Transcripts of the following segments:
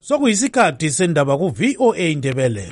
Sokuyisikhathi sendaba ku VOA Indebele.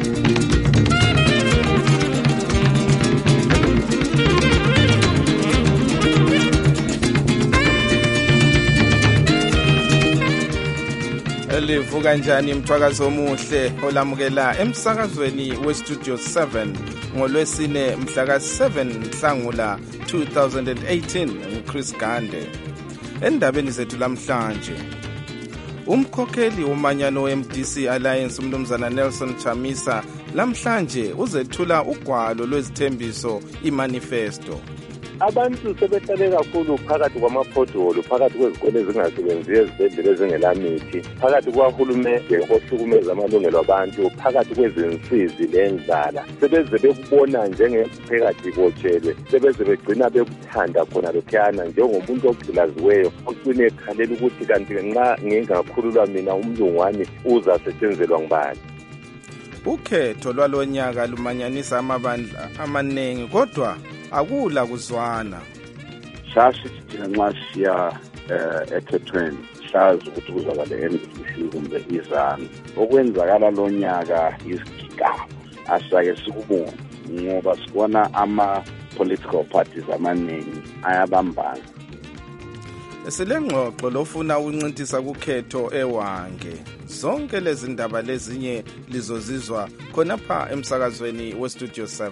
Livu kanjani mthwakazo omuhle olamukela emsakazweni weStudio 7 ngolwesine mhla ka-7 Nhlangula 2018 nguChris Gande. Endabeni zethu lamhlanje, umkhokheli womanyano we-MDC Alliance umnumzana Nelson Chamisa lamhlanje uzethula ugwalo lwezithembiso imanifesto. Abantu sebehlale kakhulu phakathi kwamaphodolo, phakathi kwezikole ezingasebenziyo, ezibhedlela ezingelamithi, phakathi kwahulumende ohlukumeza amalungelo abantu, phakathi kwezinsizi lendlala. Sebeze bekubona njengephakathi kotshelwe, sebeze begcina bekuthanda khona lokhuyana njengomuntu ogcilaziweyo ocine ekhalela ukuthi kanti nxa ngingakhululwa mina umlungu wami uzasetshenzelwa ngubani. Ukhetho lwalonyaka lumanyanisa amabandla amaningi kodwa akula kuzwana. Sasithi thina nxa siya ekhethweni sazi ukuthi kuzaba le-NDC kumbe izanu. Okwenzakala lonyaka isigigaba asake sikubone ngoba sibona ama-political parties amaningi ayabambana. Selengxoxo lofuna ukuncintisa kukhetho ewange. Zonke lezi ndaba lezinye lizozizwa khonapha emsakazweni weStudio 7.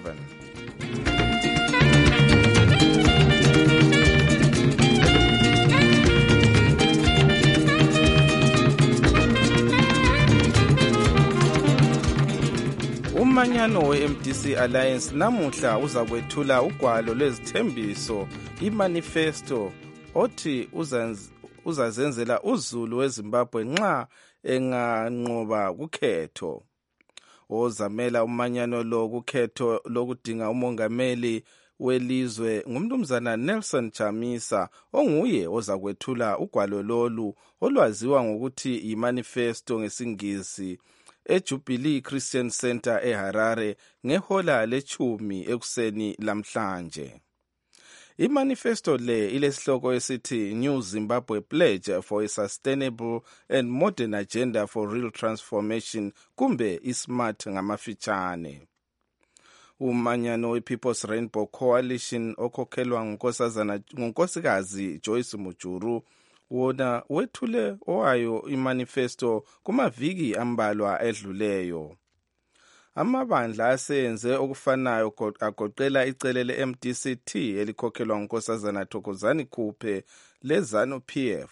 Umanyano we-MDC Alliance namuhla uzakwethula ugwalo lwezithembiso imanifesto othi uzazenzela uzulu weZimbabwe nxa enganqoba kukhetho. Ozamela umanyano lo kukhetho lokudinga umongameli welizwe ngumnumzana Nelson Chamisa onguye ozakwethula ugwalo lolu olwaziwa ngokuthi imanifesto ngesingisi eJubilee Christian Center eHarare ngehola le-10 ekuseni lamhlanje. Imanifesto le ilesihloko esithi New Zimbabwe Pledge for a Sustainable and Modern Agenda for Real Transformation kumbe iSMART ngamafitshane. Umanyano we-People's Rainbow Coalition okhokhelwa ngunkosikazi Joyce Mujuru wona wethule owayo imanifesto kumaviki ambalwa edluleyo. Amabandla asenze okufanayo agoqela icele le-MDC-T elikhokhelwa ngunkosazana Thokozani Khuphe leZANU-PF.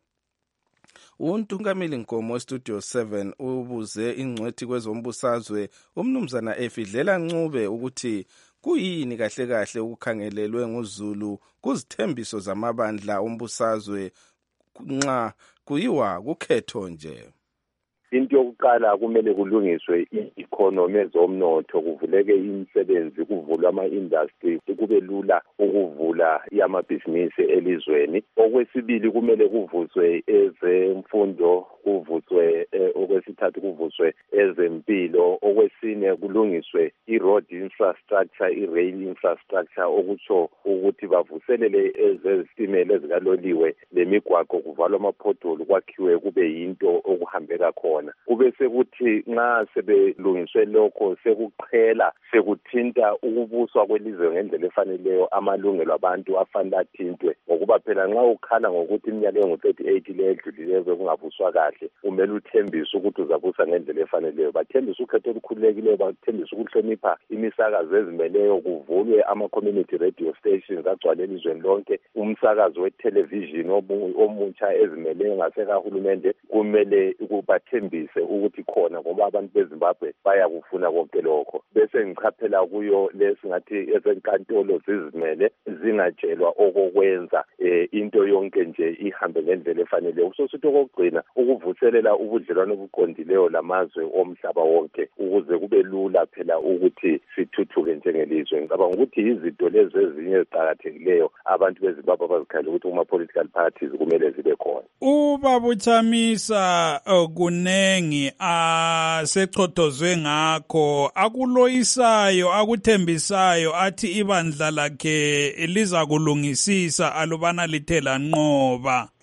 Untungameli Nkomo weStudio 7 ubuze ingcwethi kwezombusazwe umnumzana Efidlela Ncube ukuthi kuyini kahle kahle ukukhangelelwe nguZulu kuzithembiso zamabandla ombusazwe nxa kuyiwa kukhetho nje. Into yokuqala kumele kulungiswe i-economy ezomnotho, kuvuleke imisebenzi, kuvulwe ama-industry, kube lula ukuvula amabhizinisi elizweni. Okwesibili kumele kuvuswe ezemfundo, kuvuswe okwesithathu kuvuswe ezempilo. Okwesine kulungiswe i-road infrastructure, i-rail infrastructure, okutsho ukuthi bavuselele ezezitimela ezikaloliwe lemigwaqo, kuvalwe amaphodolo, kwakhiwe kube yinto okuhambeka khona. Kube sekuthi nxa sebelungiswe lokho sekuqhela sekuthinta ukubuswa kwelizwe ngendlela efaneleyo, amalungelo abantu afanele athintwe, ngokuba phela nxa ukhala ngokuthi iminyaka engu-38 le edlulileyo bekungabuswa kahle, kumele uthembise ukuthi uzabusa ngendlela efaneleyo. Bathembise ukhetho olukhululekileyo, bathembise ukuhlonipha imisakazo ezimeleyo, kuvulwe ama-community radio stations agcwale elizweni lonke, umsakazo we-television omutsha ezimeleyo ngasekahulumende kumele bathembise ukuthi khona ngoba abantu beZimbabwe bayakufuna konke lokho. Bese ngichaphela kuyo lesingathi ezenkantolo zizimele zingatshelwa okokwenza into yonke nje ihambe ngendlela efanele. Usosithi okugcina ukuvuselela ubudlelwano obuqondileyo lamazwe omhlaba wonke ukuze kube lula phela ukuthi sithuthuke njengelizwe. Ngicabanga ukuthi izinto lezi ezinye eziqakathekileyo abantu beZimbabwe abazikhalela ukuthi kuma-political parties kumele zibe khona. Ubaba Chamisa kunengi asechotozwe ngakho, akuloyisayo akuthembisayo athi ibandla lakhe liza kulungisisa alubana lithe lanqoba.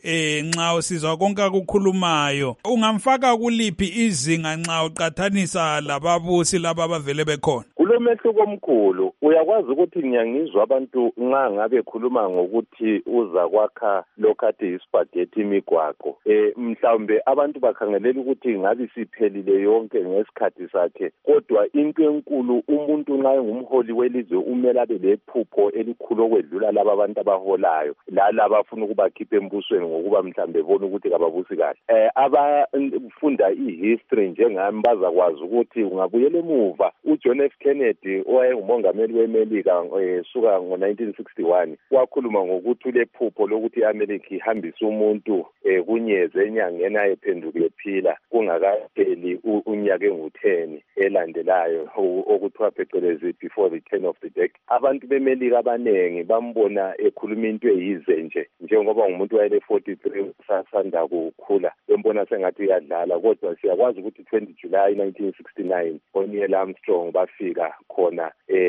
nxa usizwa konke akukhulumayo ungamfaka kuliphi izinga nxa uqathanisa lababusi laba abavele bekhona? Kulomehluko omkhulu. Uyakwazi ukuthi ngiyangizwa abantu nxa ngabe khuluma ngokuthi uza kwakha lokhathi ispaghetti imigwaqo. Mhlawumbe abantu bakhangelela ukuthi ngabe siphelile yonke ngesikhathi sakhe. Kodwa into enkulu umuntu nxa engumholi welizwe umele abe lephupho elikhulu okwedlula laba abantu abaholayo. Laba afuna ukubakhipha embusweni ngokuba mhlawumbe bona ukuthi kababusi kahle. Abafunda ihistory njengami bazakwazi ukuthi ungabuyela emuva uJohn F. Kennedy owayengumongameli weMelika suka ngo-1961 wakhuluma ngokuthi ulephupho lokuthi iAmelika ihambise umuntu kunyeze enyangeni ayephenduke ephila kungakapheli unyaka engu-10 elandelayo okuthiwa phecelezi before the turn of the decade. Abantu beMelika abanengi bambona ekhuluma into eyize nje njengoba ngumuntu wayele 43 sasanda kukhula bembona sengathi uyadlala. Kodwa siyakwazi ukuthi 20 July 1969 Neil Armstrong bafika khona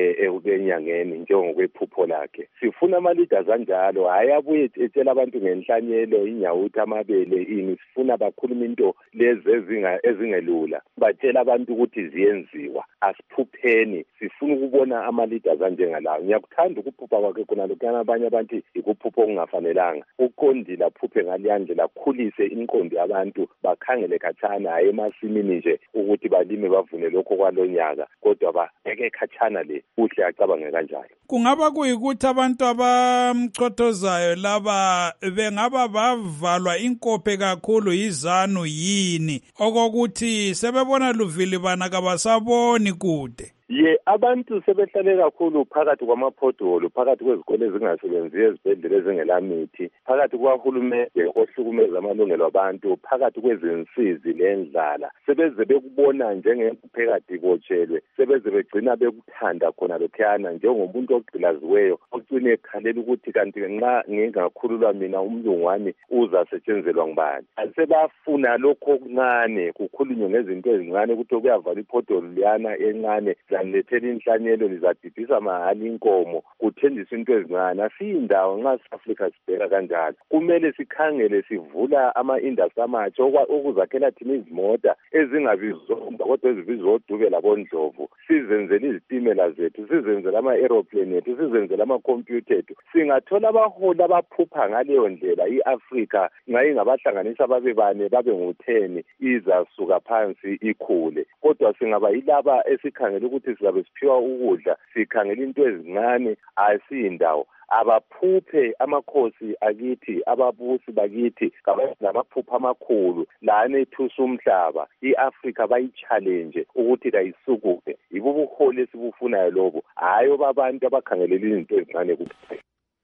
enyangeni njengokwephupho lakhe. Sifuna ama-leaders anjalo, hayi abuye etshela abantu ngenhlanyelo, inyawuthi, amabele, ini. Sifuna bakhuluma into lezi ezingelula, batshela abantu ukuthi ziyenziwa. Asiphupheni, sifuna ukubona ama-leaders anjengalawo. Ngiyakuthanda ukuphupha kwakhe khona lokuyana abanye abantu ikuphupho okungafanelanga. Uqondile aphuphe ngaleya ndlela, akhulise imiqondo yabantu, bakhangele khatshana, hayi emasimini nje ukuthi balime bavune lokho kwalonyaka, kodwa babheke khatshana le kuhle acabange kanjalo. Kungaba kuyikuthi abantu abamchothozayo laba bengaba bavalwa inkophe kakhulu yizanu yini okokuthi sebebona luvili bana kabasaboni kude? Abantu sebehlale kakhulu phakathi kwamaphodolo, phakathi kwezikole ezingasebenziyo, ezibhedlela ezingelamithi, phakathi kwahulumende ohlukumeza amalungelo abantu, phakathi kwezinsizi lendlala. Sebeze bekubona njengemphephekathi kotshelwe, sebeze begcina bekuthanda khona lokhuyana njengomuntu ogqilaziweyo ocine ekhalela ukuthi kanti nxa ngingakhululwa mina umlungu wami uzasetshenzelwa ngubani. Sebafuna lokho okuncane, kukhulunywe ngezinto ezincane ukuthi kuyavala iphodolo liyana encane zanilethela inhlanyelo, lizadibhisa mahali inkomo, kuthenjiswa into ezincane. Asiyindawo nxa Afrika sibheka kanjalo. Kumele sikhangele sivula ama-industry amatsha okuzakhela thina izimota ezingabizomba kodwa ezibizwa oDube labondlovu. Sizenzele izitimela zethu, sizenzele ama-aeroplane ethu, sizenzele amakhompyutha ethu. Singathola abaholi abaphupha ngaleyo ndlela, i-Afrika nxa ingabahlanganisa babe bane babe ngu-10 izasuka phansi ikhule. Kodwa singaba yilaba esikhangele ukuthi sizabe siphiwa ukudla, sikhangela into ezincane, asiyindawo. Abaphuphe amakhosi akithi, ababusi bakithi ngamaphupho amakhulu lana ethusa umhlaba, i-Afrika bayi-challenge ukuthi kayisukume. Yibo ubuholi esibufunayo lobo, hayi obabantu abakhangelela izinto ezincane kuphela.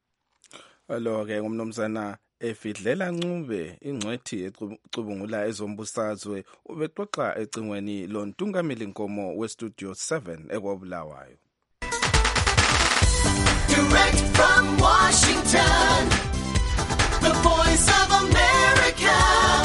Lo-ke ngumnumzana Efidlela Ncube, ingcwethi ecubungula ezombusazwe, ubexoxa ecingweni loNtungameli Nkomo weStudio 7 ekwabulawayo. Direct from Washington, the Voice of America,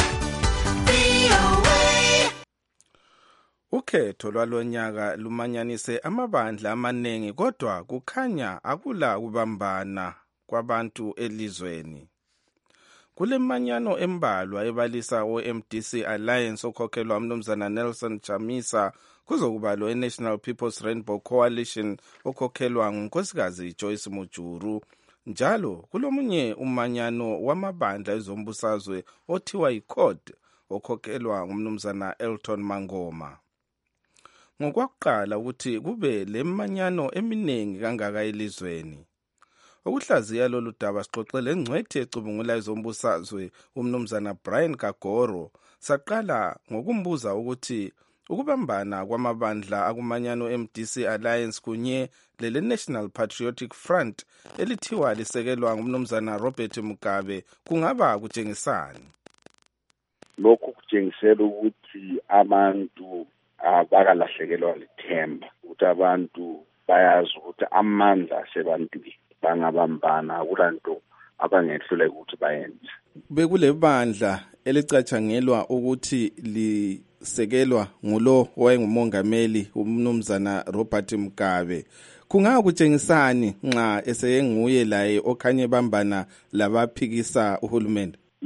VOA. Ukhetho lwalonyaka lumanyanise amabandla amanengi, kodwa kukhanya akula kubambana kwabantu elizweni. Kule manyano embalwa ebalisa o-MDC Alliance okhokhelwa umnumzana Nelson Chamisa, kuzokuba lo National People's Rainbow Coalition okhokhelwa ngunkosikazi Joyce Mujuru. Njalo kulomunye umanyano wamabandla ezombusazwe othiwa iCORD okhokhelwa ngumnumzana Elton Mangoma. Ngokwakuqala ukuthi kube le manyano eminingi kangaka elizweni. Ukuhlaziya lolu daba sixoxele ngcwethi ecubungula ezombusazwe umnumzana Brian Kagoro. Saqala ngokumbuza ukuthi ukubambana kwamabandla akumanyano MDC Alliance kunye lele National Patriotic Front elithiwa lisekelwa ngumnumzana Robert Mugabe kungaba kutshengisani? Lokhu kutshengisela ukuthi abantu abakalahlekelwa lithemba, ukuthi abantu bayazi ukuthi amandla asebantwini, bangabambana kulanto abangehluleka ukuthi bayenze. Bekule bandla elicatshangelwa ukuthi lisekelwa ngulo owayengumongameli umnumzana Robert Mugabe. Kungaba kutshengisani nxa eseyenguye laye okhanye bambana labaphikisa uhulumende?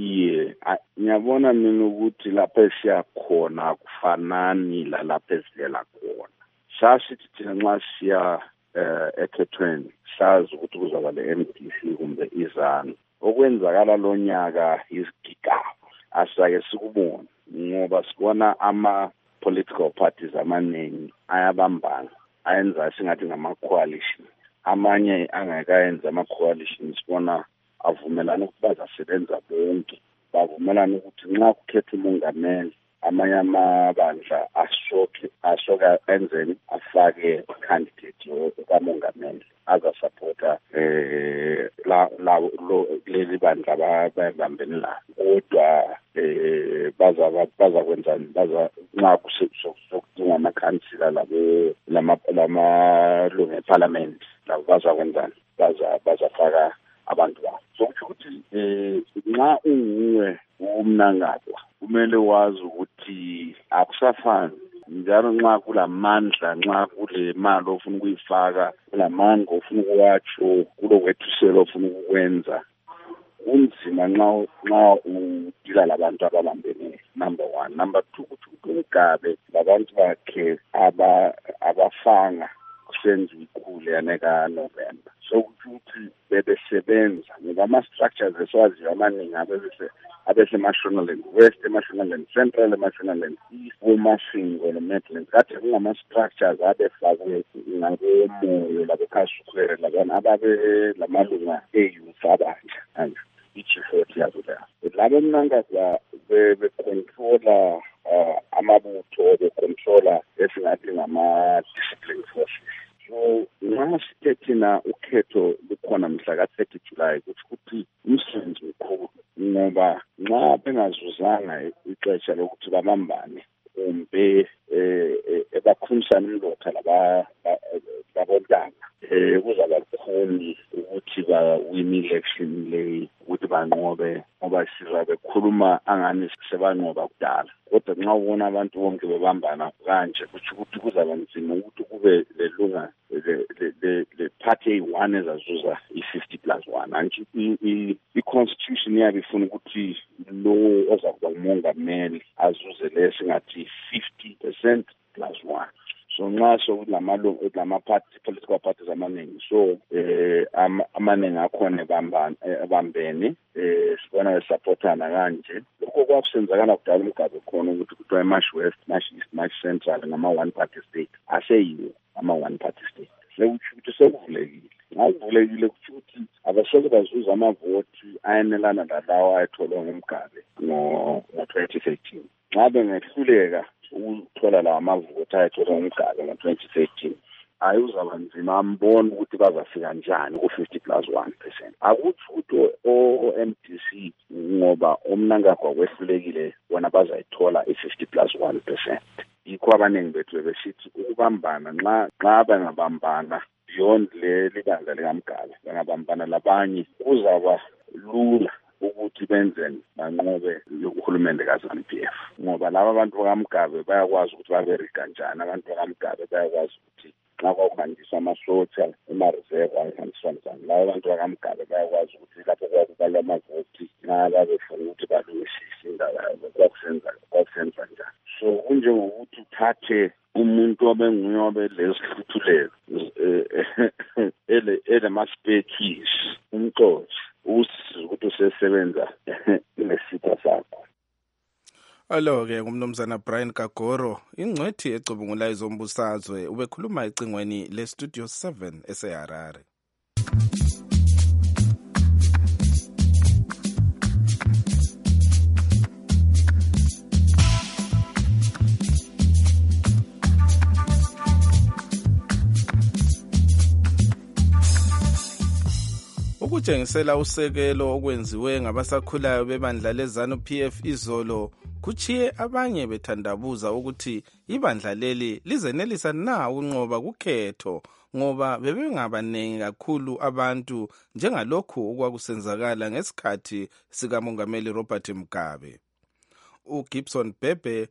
Iye, ngiyabona mina ukuthi lapha esiyakhona akufanani lalapha esivela khona. Sasithi thina nxa siya ekhethweni sazi ukuthi kuzaba le-MDC kumbe izanu. Okwenzakala lo nyaka isigigaba asake sikubona ngoba sibona ama-political parties amaningi ayabambana ayenza singathi ngama-coalition. Amanye angakayenza ama-coalition sibona avumelana ukuthi bazasebenza bonke, bavumelana ukuthi nxa kukhetha umongameli amanye amabandla asoka enzeni afake candidate kamongameli azasupporta leli bandla babambene la. Kodwa bazakwenzani nxa kusokudinga amakhansila lamalungu eparliament labo bazakwenzani bazafaka abantu babo. So kusho ukuthi nxa unguwe umnangagwa kumele wazi ukuthi akusafani njalo nxa kulamandla, nxa kule mali ofuna ukuyifaka, kulamandla ofuna ukuwatsho, kulokwethusela ofuna ukukwenza, kunzima nxa udila labantu ababambene. Number one. Number two, ukuthi uMgabe labantu bakhe abafanga kusenza ikhulu yaneka-November. So ukuthi bebesebenza ngoba ama-structures esiwaziyo amaningi abesema-Mashonaland West, eMashonaland Central, eMashonaland East, oMashingo neMidlands. Kade kungama-structures abefakwe ngakomoyo laboKhasukwere labana ababe lamalunga e-youth abatsha manje i-G40 yabo leyo. Labo mnangagwa becontrola amabutho, becontrola esingathi ngama-discipline forces. So nxa sithe thina ukhetho lukhona mhla ka-30 July kuthi ukuthi umsebenzi mkhulu ngoba nxa bengazuzanga ixesha lokuthi babambane kumbe bakhulumisane umlotha labontanga kuzaba bukhuni ukuthi bawin election le ukuthi banqobe ngoba sizwa bekhuluma angani sebanqoba kudala. Kodwa nxa ubona abantu bonke bebambana kanje kuthi kuzaba nzima ukuthi kube lelunga le party eyi-1 ezazuza i-50+1. Anti i-constitution yabo ifuna ukuthi lo ozakuba ngumongameli azuze lesingathi 50%+1. So nxa kulama-political parties amaningi, so amaningi akhona ebambene, sibona besupportana kanje. Lokho kwakusenzakala kudala uMgabe khona ukuthi kuthiwa i-March West, March East, March Central ngama-one party state. Aseyiwo ama-one party state. Sekusho ukuthi sekuvulekile. Nxa kuvulekile kusho ukuthi abasoke bazuza amavoti ayenelana lalawo ayetholwa nguMgabe ngo-2013. Nxa bengehluleka ukuthola lawa mavoti ayetholwa nguMgabe ngo-2013, ayuzaba nzima ambona ukuthi bazafika njani ku-50+1%. Akuthi ukuthi o-MDC ngoba umnangagwa kwehlulekile bona bazayithola i-50+1%. Yikho abaningi bethu besithi ukubambana nxa bengabambana beyond leli bandla likaMgabe, bengabambana labanye kuzaba lula ukuthi benzeni banqobe yokuhulumende kaZANU-PF ngoba laba abantu bakaMgabe bayakwazi ukuthi baberika njani. Abantu bakaMgabe bayakwazi ukuthi nxa kwakuhanjiswa amasotsha ema-reserve ayihanjiswa njani. Laba abantu bakaMgabe bayakwazi ukuthi lapho kwakubalwa amavoti nxa babefuna ukuthi balungisise indaba yabo kwakusenza njani. So kunjengokuthi uthathe umuntu obenguye obelesihluthulelo elema-spare keys umxoshi usize ukuthi usesebenza nesitha sakho. Alo-ke ngumnumzana Brian Kagoro, ingcwethi ecubungula izombusazwe, ubekhuluma ecingweni le-Studio 7 eseHarare. Ukutshengisela usekelo okwenziwe ngabasakhulayo bebandla leZANU-PF izolo kuchiye abanye bethandabuza ukuthi ibandla leli lizenelisa na ukunqoba kukhetho ngoba bebengabanengi kakhulu abantu njengalokhu okwakusenzakala ngesikhathi sikamongameli Robert Mugabe. uGibson Bhebhe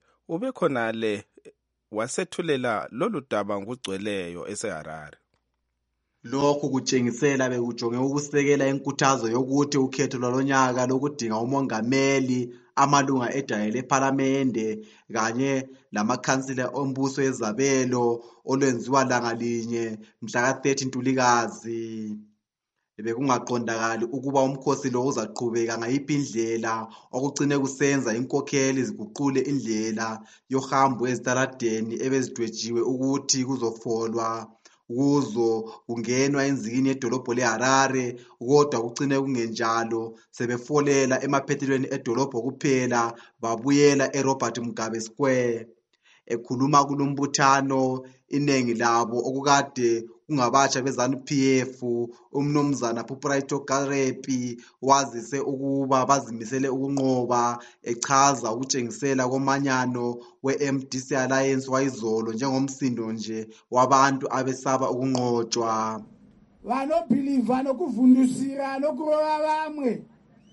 ubekhonale wasethulela lolu daba ngokugcweleyo eseHarare. Lokhu kutshengisela bekujonge ukusekela inkuthazo yokuthi ukhetho lwalonyaka lokudinga umongameli, amalunga edale lephalamende kanye lamakhansila ombuso ezabelo olwenziwa langa linye mhla ka-30 Ntulikazi. Bekungaqondakali ukuba umkhosi lo uzaqhubeka ngayiphi indlela, okucine kusenza inkokheli ziguqule indlela yohambo ezitaladeni ebezidwetshiwe ukuthi kuzofolwa kuzo kungenwa enzikini yedolobho leHarare, kodwa kucine kungenjalo, sebefolela emaphethelweni edolobho kuphela babuyela eRobert Mugabe Square. Ekhuluma kulombuthano iningi labo okukade kungabatsha beZANU-PF, umnumzana Phupuraito Karepi wazise ukuba bazimisele ukunqoba, echaza ukutshengisela komanyano we-MDC Alliance wayizolo njengomsindo nje wabantu abesaba ukunqotshwa. Vanobhiliva nokuvundusira nokurova vamwe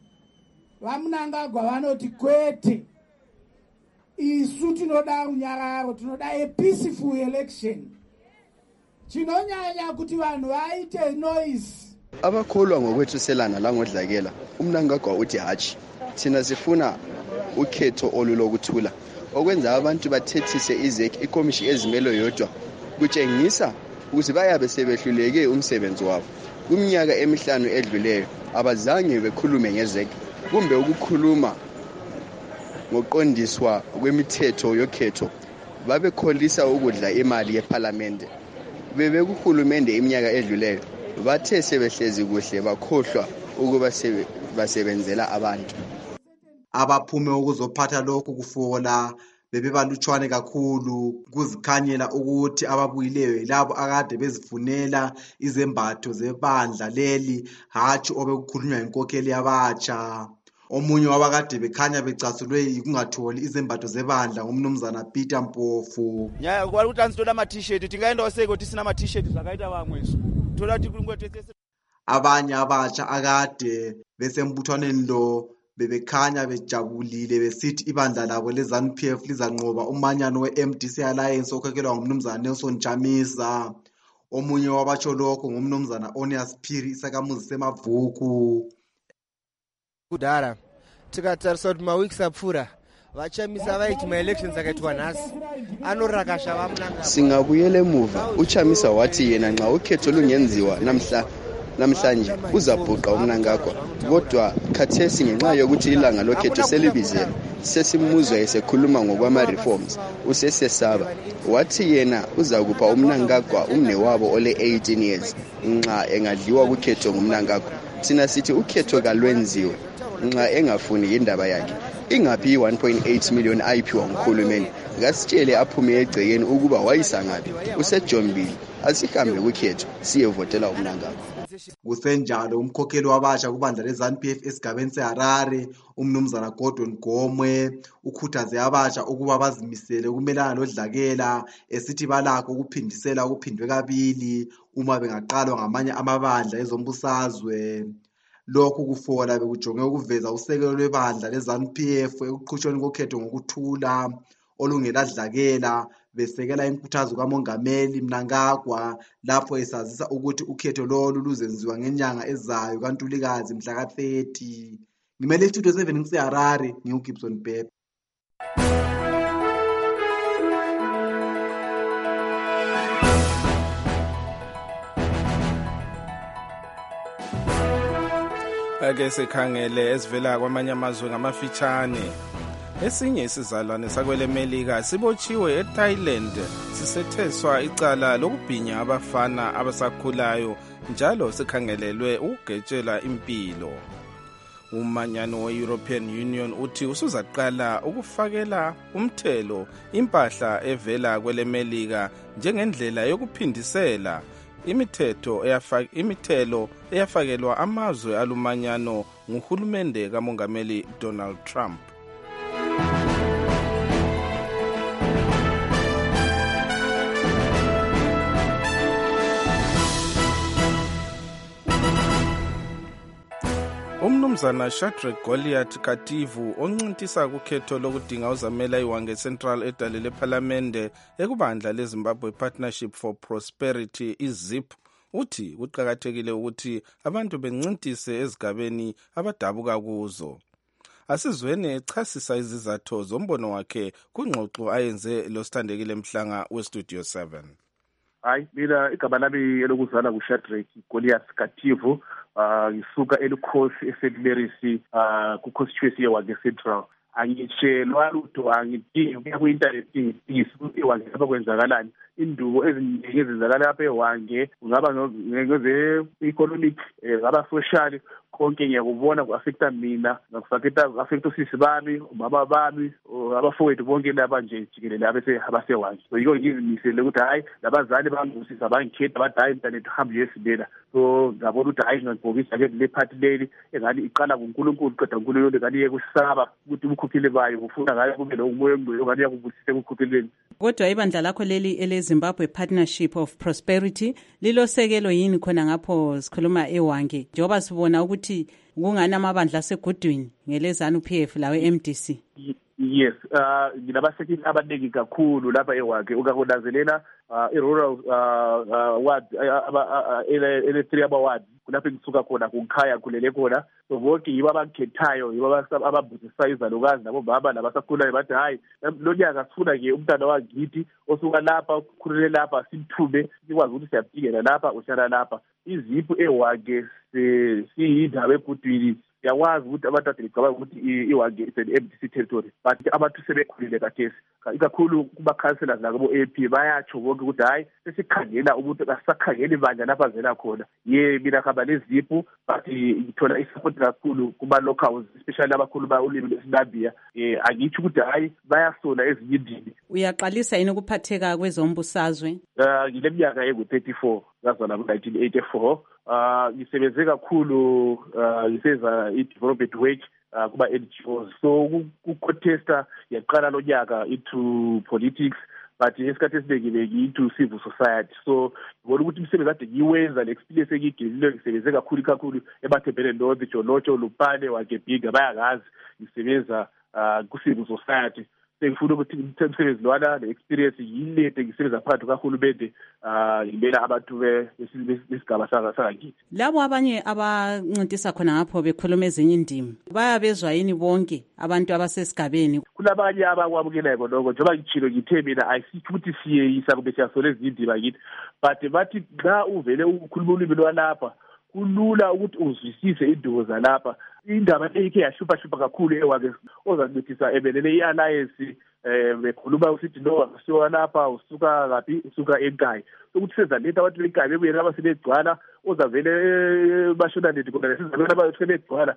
vaMnangagwa vanoti kwete, isu tinoda unyararo, tinoda a peaceful election. Chinonyanya kuti vanhu vaite noise. Abakholwa ngokwethuselana la ngodlakela, uMnangagwa uthi hatshi, thina sifuna ukhetho olulokuthula okwenza abantu bathethise ikomishini ezimelo yodwa, kutshengisa ukuthi bayabe sebehluleke umsebenzi wabo. Kuminyaka emihlanu edluleyo abazange bekhulume ngezeke, kumbe ukukhuluma ngoqondiswa kwemithetho yokhetho, babekholisa ukudla imali yePhalamende. Bebekuhulumende iminyaka edluleyo bathe sebehlezi kuhle bakhohlwa ukuba basebenzela abantu. Abaphume ukuzophatha lokhu kufola bebebalutshwane kakhulu, kuzikhanyela ukuthi ababuyileyo yilabo akade bezifunela izembatho zebandla leli, hatshi obekukhulunywa inkokheli yabatsha. Omunye wabakade bekhanya becasulwe yikungatholi izembatho zebandla ngumnumzana Peter Mpofu. Nyaya kwaluthi ansitola ama t-shirt, tingaenda waseko tisina ama t-shirt zakaita vamwe isu. Thola tikungwethe. Abanye abatsha akade besembuthwaneni lo bebekhanya bejabulile besithi ibandla labo leZANU-PF lizanqoba umanyano we-MDC Alliance okhekelwa ngumnumzana Nelson Chamisa. Omunye wabatsho lokho ngumnumzana Onias Phiri isakamuzi seMavuku. Kudara tikatarisa kuti mawiki apfuura vachamisa vaiti ma-elections akaitwa nhasi anorakasha vaMnangagwa. Singabuyela emuva, uChamisa wathi yena nxa ukhetho lungenziwa namhlanje uzabhuqa uMnangagwa, kodwa khathesi ngenxa yokuthi ilanga lokhetho selibizele sesimuzwa esekhuluma ngokwama-reforms usesesaba. Wathi yena uzakupha uMnangagwa umnewabo ole 18 years nxa engadliwa kukhetho ngumnangagwa. Thina sithi ukhetho kalwenziwe nxa engafuni indaba yakhe. Ingaphi 1.8 million ayiphiwa nguhulumeni, ngasitshele aphume egcekeni ukuba wayisangaphi, usejombile, asihambe kukhetho siyevotela uMnangagwa. Kusenjalo umkhokheli wabatsha kubandla leZANU-PF esigabeni seHarare, umnumzana Gordon Gomwe, ukhuthaze abatsha ukuba bazimisele ukumelana lodlakela, esithi balakho ukuphindisela okuphindwe kabili uma bengaqalwa ngamanye amabandla ezombusazwe. Lokhu kufola bekujonge ukuveza usekelo lwebandla leZANU-PF ekuqhutshweni kokhetho ngokuthula olungeladlakela, besekela inkuthazo kamongameli Mnangagwa lapho esazisa ukuthi ukhetho lolu luzenziwa ngenyanga ezayo kaNtulikazi mhla ka-30. Ngimele Studio 7 ngiseHarare, ngiuGibson Bhebhe. Ake sikhangele esivela kwamanye amazwe ngamafitshane. Esinye isizalwane sakwele Melika sibotshiwe eThailand sisetheswa icala lokubhinya abafana abasakhulayo njalo sikhangelelwe ukugetshela impilo. Umanyano we-European Union uthi usuzaqala ukufakela umthelo impahla evela kwele Melika njengendlela yokuphindisela imithelo eyafakelwa amazwe alumanyano nguhulumende kamongameli Donald Trump. Umnumzana Shadrack Goliath Kativu oncintisa kukhetho lokudinga uzamela iWange Central edale lePhalamende ekubandla leZimbabwe Partnership for Prosperity iZIP uthi kuqakathekile ukuthi abantu bencintise ezigabeni abadabuka kuzo. Asizweni echasisa izizathu zombono wakhe kungxoxo ayenze lo Sithandekile Mhlanga weStudio 7. Hayi, mina igama lami elokuzalwa nguShadrack Goliath Kativu, ngisuka elikhosi eSt Mary's ku-constituency yeWange Central. Angitshelwa lutho, angidingi ukuya ku-internet ngisuke eWange lapha kwenzakalani. Indubo eziningi ezenzakala lapha eWange kungaba ngeze-economic, ngaba social, konke ngiyakubona ku-affecta mina, affecta usisi bami, umama bami, abafowethu bonke laba nje jikelele abaseWange. So yiko ngizimisele ukuthi hayi labazali bangusisi abangikhetha bathi hayi mntanethu hamba uyesilela. So ngabona ukuthi hayi ngingagqokisa ke le party leli engani iqala kuNkulunkulu qeda uNkulunkulu engani yekusaba ukuthi ubukhokheli bayo kufuna ngayo kube lo umoya engcwele ngani yakubusise ukukhokheleni. Kodwa ibandla lakho leli ele-Zimbabwe Partnership of Prosperity lilosekelo yini khona ngapho sikhuluma eWange njengoba sibona ukuthi kungani amabandla asegudwini ngeleZANU-PF lawe MDC? Yes, nginabasekeli abaningi kakhulu lapha eWange ukakunazelela i-rural ward ele-3 ama-ward kulapho ngisuka khona kungikhaya kulele khona. So bonke yibo abangikhethayo, yibo ababuzisa izalukazi nabobaba nabasakhulayo bathi hayi lo nyaka sifuna-ke umntana wangithi osuka lapha ukhulele lapha simthume sikwazi ukuthi siyabhikela lapha uhlala lapha. Izipho eWange siyindaba egudwini. Siyakwazi ukuthi abantu ade becabanga ukuthi iWange is an MDC territory, but abantu sebekhulile kathesi, ikakhulu kuba-councillors nakabo-AP bayatsho bonke ukuthi hayi sesikhangela umuntu asisakhangeli bandla lapha avela khona. Mina khamba lezipho but ngithola i-support kakhulu kuma-locals, especially abakhuluma ulimi lweSinambiya. Angitsho ukuthi hayi bayasola ezinye indimi. Uyaqalisa yini ukuphatheka kwezombusazwe? Ngileminyaka engu-34, ngazalwa ngo-1984. Ngisebenze kakhulu ngisenza i-development work kuba NGOs. So ukucontesta yaqala lo nyaka into politics, but esikhathi esiningi bengi-into civil society. So ngibona ukuthi umsebenzi ade ngiwenza le-experience engiyigelile ngisebenze kakhulu eMathebele North, Jolotsho, Lupane, Wagebhiga bayakazi ngisebenza ku-civil society. Sengifuna ukuthi umsebenzi lwana le-experience yilede ngisebenza phakathi kahulumende ngimela abantu besigaba sangakithi. Labo abanye abancintisa khona ngapho bekhuluma ezinye indimi bayabezwa yini bonke abantu abasesigabeni? Kulabanye abakwamukelayo konoko njengoba ngitshilo ngithe mina ayisithi ukuthi siyeyisa kumbe siyasola ezinye indima kithi, but bathi xa uvele ukhuluma ulimi lwalapha kulula ukuthi uzwisise indubo zalapha. Indaba eyike yashupha kakhulu eWange ozancithisa ebelele i-alliance bekhuluma usithi no ngasiwa lapha usuka ngaphi usuka eNkayi. Ukuthi sezaletha abantu beNkayi bebuye laba sebegcwala ozavele bashona lethi kodwa lesizabela abasebegcwala.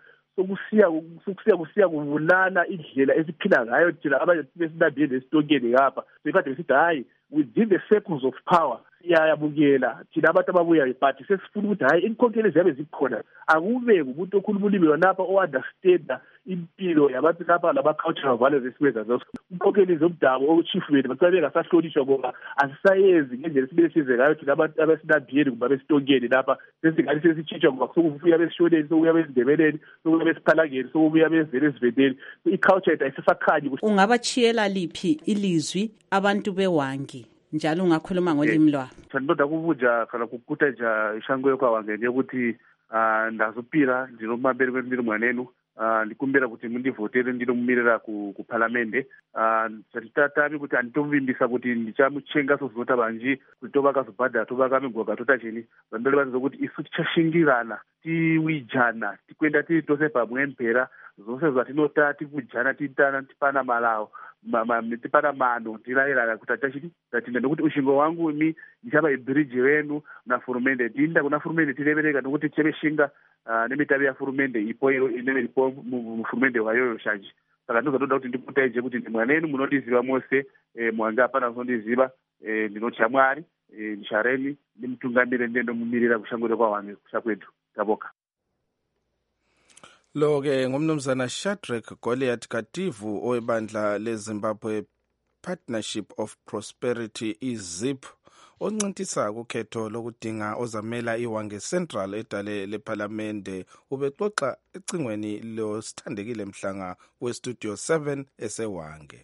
Sokusiya kubulala indlela esiphila ngayo thina abantu besinambile nesitokeni lapha. Sekade besithi hayi within the circles of power siyayabukela thina abantu ababuyayo, but sesifuna ukuthi hayi inkokeli ziyabe zikhona akube umuntu okhuluma ulimi lwalapha o-understanda impilo yabantu lapha laba-cultural values esiwenza zazo. Inkokeli zomdabu o-chief wethu bacabe bengasahlonishwa ngoba asisayenzi ngendlela esimele size ngayo thina abantu abesinambiyeni kumbe abesitokeni lapha. Sesingani sesitshintsha ngoba sokubuya besishoneni, sokubuya besindebeleni, sokubuya besiphalangeni, sokubuya bezele ezivendeni. I-culture ayisasakhanyi. Ungabachiyela liphi ilizwi abantu beWange njalo ungakhuluma ngolimi lwabo? Sandoda kuvunja kana kukuta nja ishango yokaWange nekuti ndazopira ndinomamberi kwemiri mwanenu ndikumbira kuti mundivhoteri ndinomumirira kuparlamende. Tatami kuti anditomuvimbisa kuti ndichamuchenga sozivhota vanji kuti tovakazobhadhara tovaka tota chini vamberi vanozokuti isu tichashingirana tiwijana tikwenda tiri tose pamwe mpera zvose zvatinota tikujana titana tipana malawo tipana mano tirayirana kuti atachiti tatinda nokuti ushingo wangu mi ndichava ibhiriji renu nafurumende tinda kuna furumende tirevereka nokuti ticheveshinga nemitavi yafurumende ipo inenge ipo mufurumende wayoyo shanje. Saka ndozvatoda kuti ndikutaije kuti ndimwanenu munondiziva mose, mwange hapana kunondiziva, ndinotya Mwari, ndichareni ndimutungamire ndendomumirira kushango rekwaWange kusha kwedu. Taboka. Lo-ke ngumnumzana Shadrack Goliath Kativu owebandla leZimbabwe Partnership of Prosperity i-ZIP oncintisa kukhetho lokudinga ozamela iWange Central edale lephalamende. Ubexoxa ecingweni lo Sithandekile Mhlanga weStudio 7 eseWange.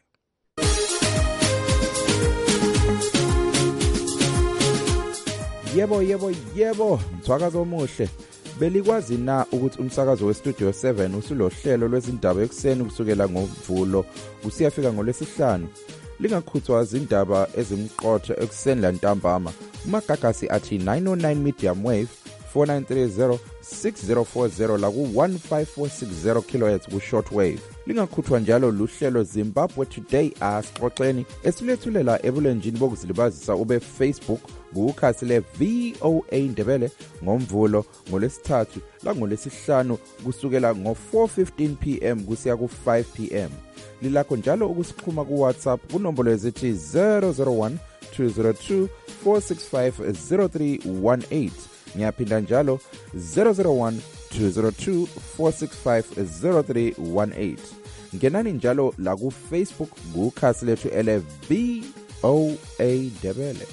Yebo, mthwakazo omuhle. Belikwazi na ukuthi umsakazo weStudio 7 usulohlelo lwezindaba ekseni kusukela ngoMvulo kusiyafika ngoLwesihlanu. Lingakhuthwa izindaba ezimqotho ekseni lantambama. Umagagasi athi 909 medium wave 4930 6040 la ku 15460 kHz ku shortwave. Lingakhuthwa njalo luhlelo Zimbabwe Today asixoxeni esilethulela ebulenjini bokuzilibazisa ube Facebook kukhasi le VOA Ndebele ngoMvulo ngoLesithathu la ngoLesihlanu kusukela ngo4:15 PM kusiya ku5 PM. Lilakho njalo ukusixhuma ku WhatsApp kunombolo ezithi 001 202 465 0318. Ngiyaphinda njalo 001 202 465 0318. Ngenani njalo la ku Facebook kukhasi lethu ele VOA Ndebele.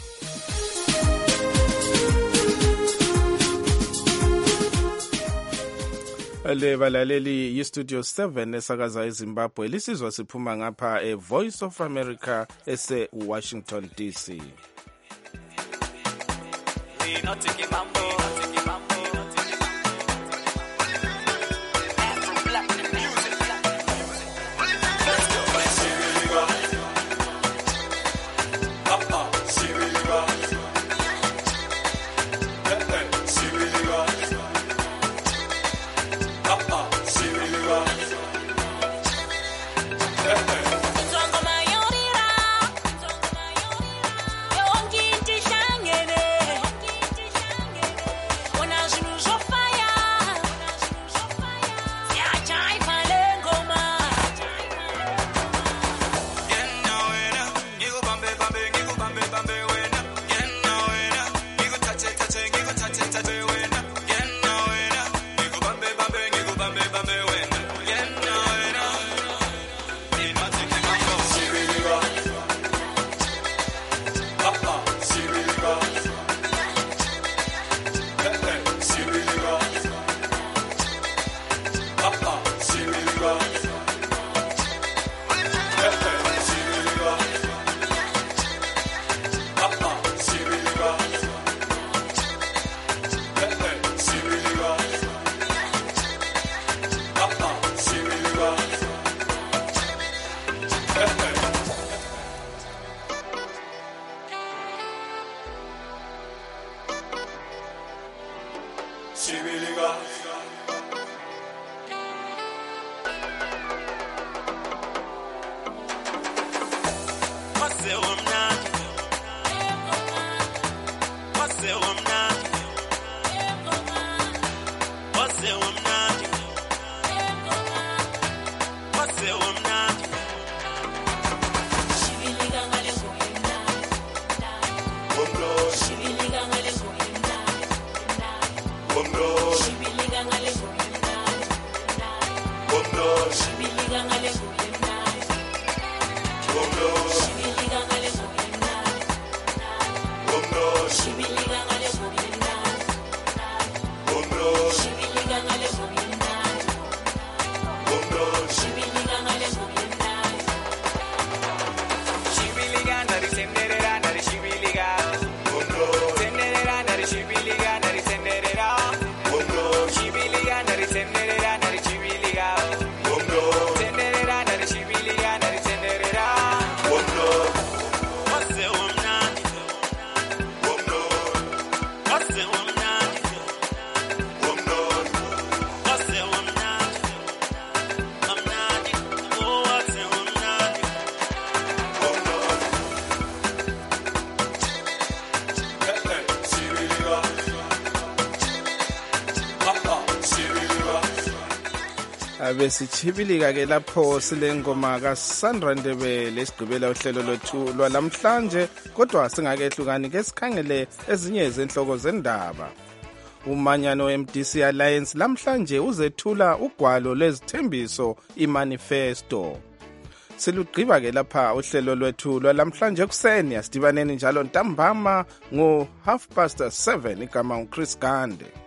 Le balaleli yiStudio 7 esakaza eZimbabwe lisizwa siphuma ngapha eVoice of America ese Washington DC. Abesichibilika ke lapho silengoma kaSandra Ndebele esigqibela uhlelo lwethu lwalamhlanje kodwa singakehlukani ke sikhangele ezinye izenhloko zendaba. Umanyano MDC Alliance lamhlanje uzethula ugwalo lezithembiso imanifesto. Silugqiba ke lapha uhlelo lwethu lwalamhlanje kuseni asidibaneni njalo ntambama ngo 7:30 igama uChris Gande.